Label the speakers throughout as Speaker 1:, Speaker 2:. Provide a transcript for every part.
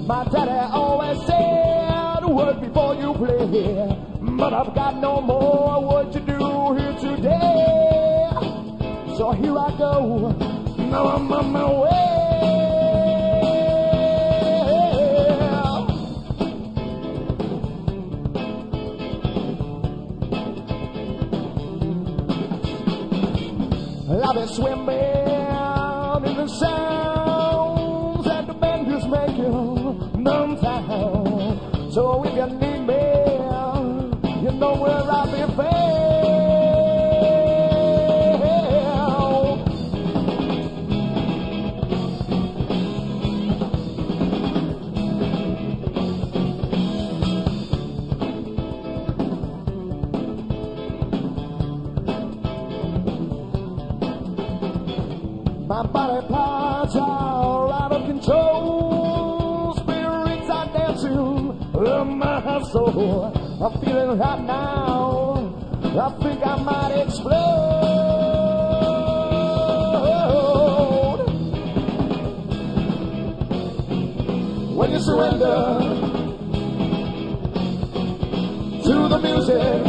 Speaker 1: My daddy always said, work before you play. But I've got no more work to do here today. So here I go, now I'm on my way. I've been swimming in the sounds that the band is making downtown. So if you need me, you know where I'll be found. My body parts are out of control. Spirits are dancing in my soul. I'm feeling hot now. I think I might explode. When you surrender to the music,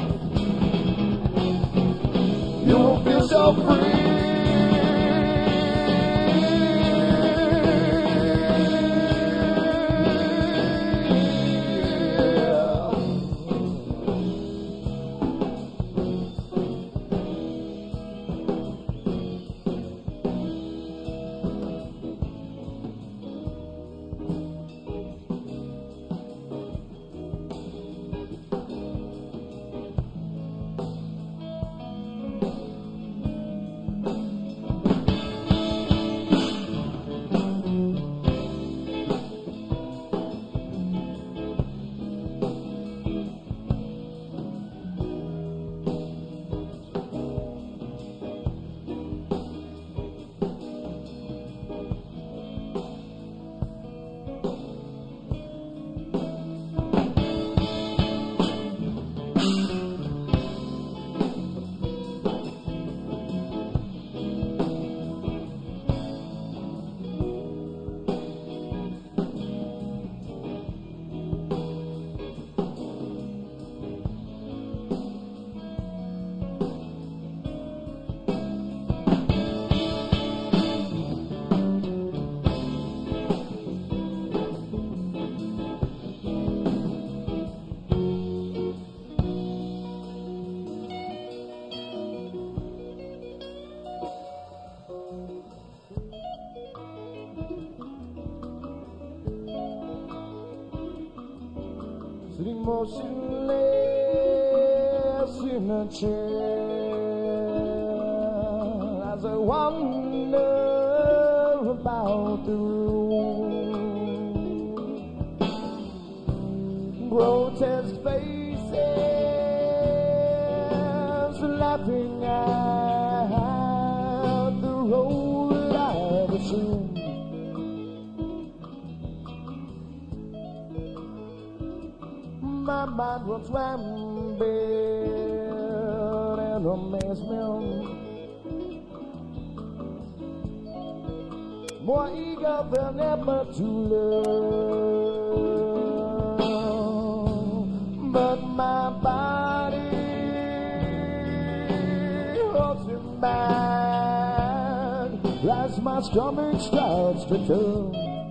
Speaker 1: you will feel so free. Sitting motionless in a chair as I wonder about the room. Grotesque faces laughing at the road I've assumed. My mind runs rampant in amazement, more eager than ever to learn. But my body holds me back as my stomach starts to turn.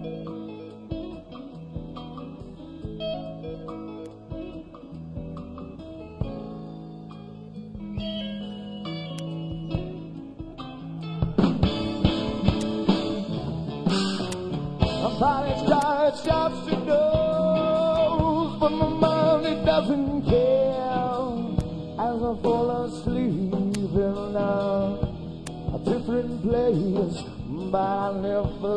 Speaker 1: Body starts to doze, but my mind it doesn't care. As I fall asleep in a different place, but I never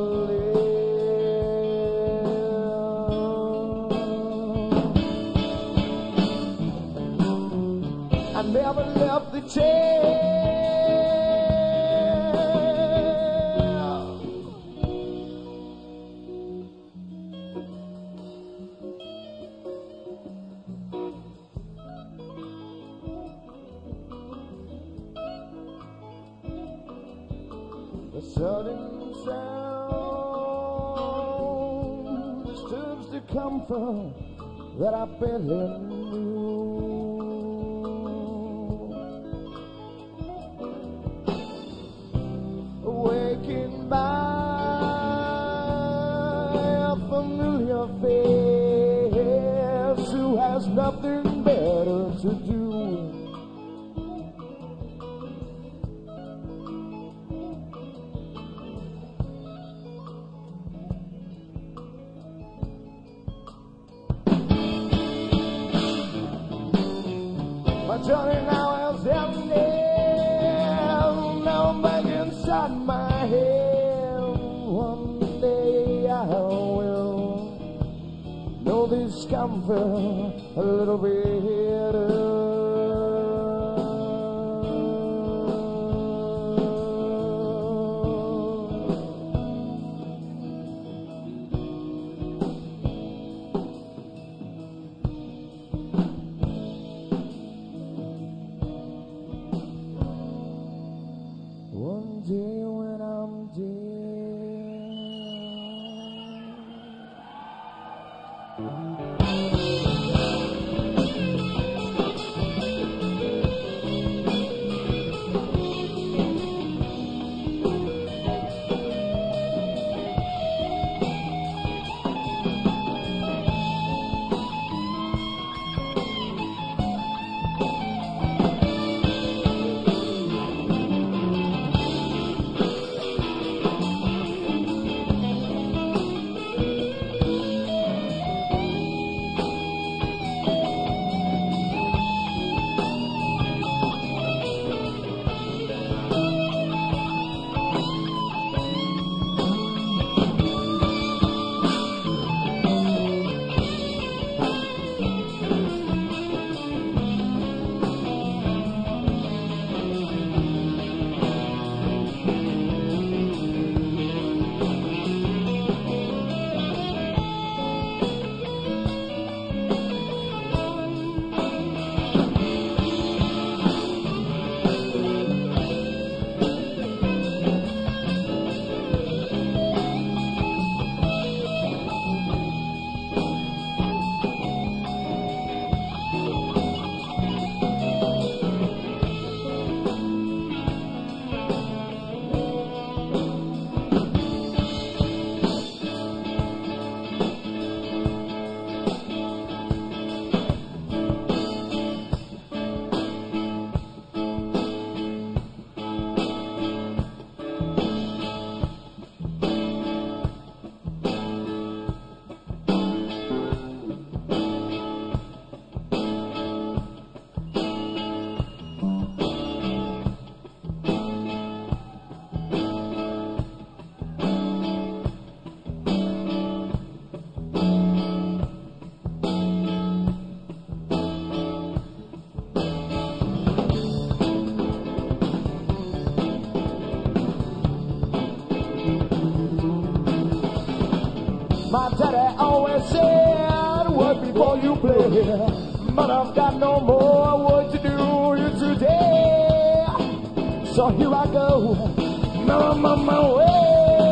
Speaker 1: live. I never left the chair. A sudden sound comfort that I barely knew. Waking by a familiar face who has nothing better to do. My journey now is ending. Now I'm back inside my head. One day I will know this comfort a little better. One day when I'm My daddy always said, work before you play. But I've got no more work to do today. So here I go, now I'm on my way.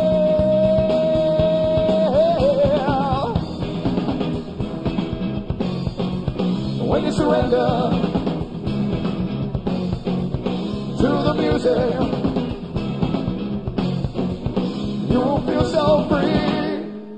Speaker 1: When you surrender to the music,